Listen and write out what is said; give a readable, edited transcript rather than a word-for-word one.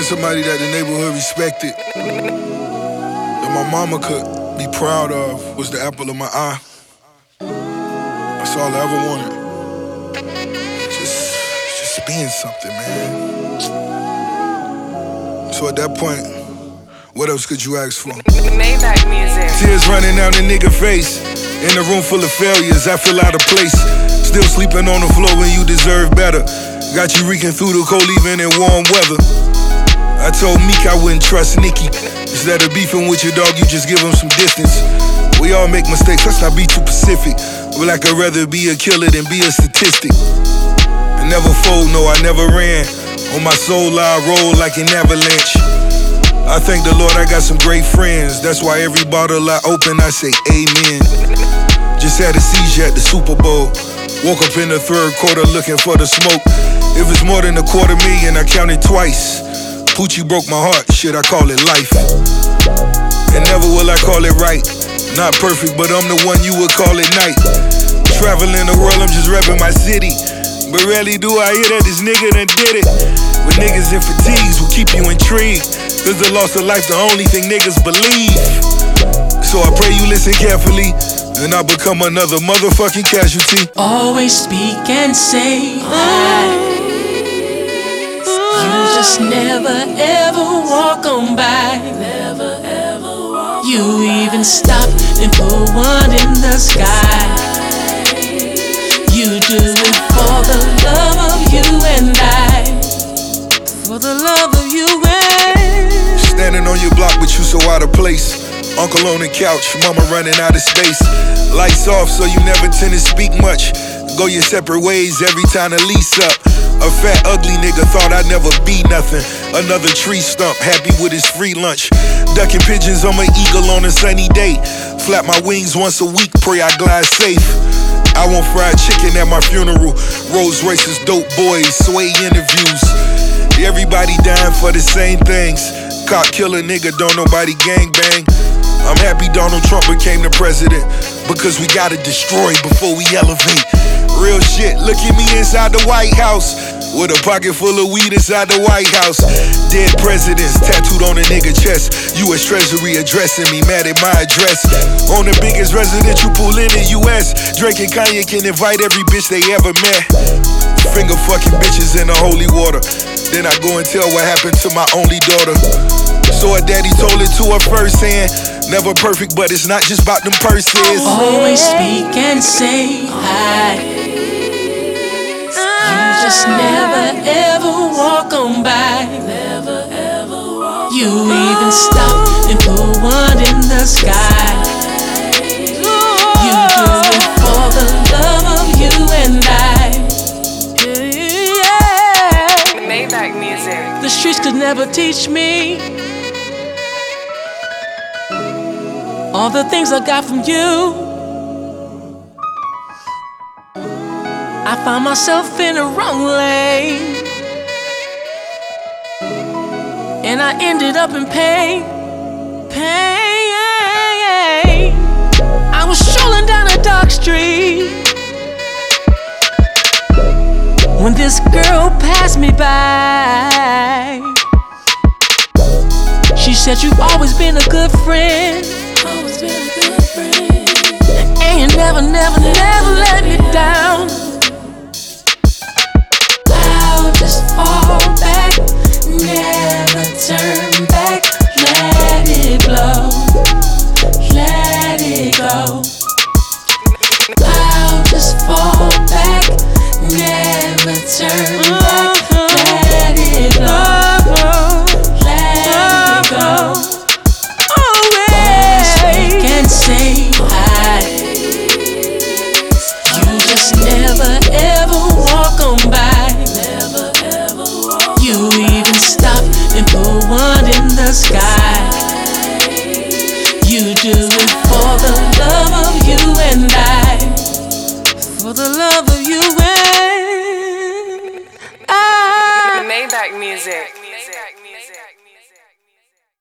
somebody that the neighborhood respected, that my mama could be proud of, was the apple of my eye. That's all I ever wanted. Just being something, man. So at that point, what else could you ask for? Maybach music. Tears running down the nigga face. In a room full of failures, I feel out of place. Still sleeping on the floor when you deserve better. Got you reeking through the cold even in warm weather. I told Meek I wouldn't trust Nicki. Instead of beefing with your dog, you just give him some distance. We all make mistakes, let's not be too Pacific. But like I'd rather be a killer than be a statistic. I never fold, no, I never ran. On my soul, I roll like an avalanche. I thank the Lord I got some great friends. That's why every bottle I open, I say amen. Just had a seizure at the Super Bowl. Woke up in the third quarter looking for the smoke. If it's more than $250,000, I counted twice. Poochie broke my heart, shit, I call it life. And never will I call it right. Not perfect, but I'm the one you would call it night. Traveling the world, I'm just repping my city. But rarely do I hear that this nigga done did it. With niggas in fatigues will keep you intrigued. Cause the loss of life the only thing niggas believe. So I pray you listen carefully, and I become another motherfucking casualty. Always speak and say hi. You just never ever walk on by. Never ever walk. You even stop and put one in the sky. You do it for the love of you and I. For the love of you and Standing on your block, but you so out of place. Uncle on the couch, mama running out of space. Lights off, so you never tend to speak much. Go your separate ways every time the lease up. A fat, ugly nigga thought I'd never be nothing. Another tree stump, happy with his free lunch. Ducking pigeons on my eagle on a sunny day. Flap my wings once a week, pray I glide safe. I want fried chicken at my funeral. Rolls Royces, dope boys, sway interviews. Everybody dying for the same things. Cop killer nigga, don't nobody gangbang. I'm happy Donald Trump became the president, because we gotta destroy before we elevate. Real shit, look at me inside the White House, with a pocket full of weed inside the White House. Dead presidents tattooed on a nigga chest. US Treasury addressing me, mad at my address. On the biggest residential pool in the US. Drake and Kanye can invite every bitch they ever met. Finger fucking bitches in the holy water. Then I go and tell what happened to my only daughter. So her daddy told it to her firsthand. Never perfect, but it's not just about them purses. always speak and say hi. You just never ever walk on by. Never ever walk. You even stop and put one in the sky. You do it for the love of you and I. Maybach music. The streets could never teach me all the things I got from you. I found myself in the wrong lane, and I ended up in pain. I was strolling down a dark street when this girl passed me by. She said, you've always been a good friend, and you never let me down. I'll just fall back, never turn back. Let it blow, let it go. I'll just fall back, never turn back. Let it blow, let it go. Always speak and say hi. You just never ever walk on by. Never ever walk. You even stop and put one in the sky. You do it for the love of you and I. For the love of you and I. Maybach music.